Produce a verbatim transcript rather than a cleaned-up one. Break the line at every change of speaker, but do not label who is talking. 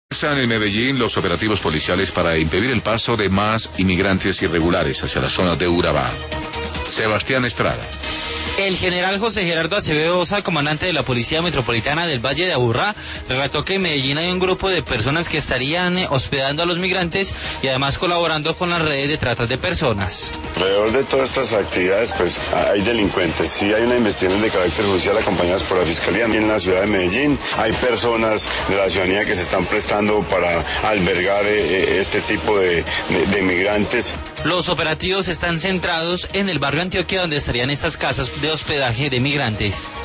Están en Medellín los operativos policiales para impedir el paso de más inmigrantes irregulares hacia la zona de Urabá. Sebastián Estrada.
El general José Gerardo Acevedo Osa, comandante de la Policía Metropolitana del Valle de Aburrá, relató que en Medellín hay un grupo de personas que estarían hospedando a los migrantes y además colaborando con las redes de trata de personas.
Alrededor de todas estas actividades, pues hay delincuentes. Sí hay una investigación de carácter judicial acompañadas por la Fiscalía. En la ciudad de Medellín hay personas de la ciudadanía que se están prestando para albergar eh, este tipo de, de, de migrantes.
Los operativos están centrados en el barrio Antioquia, donde estarían estas casas de hospedaje de migrantes.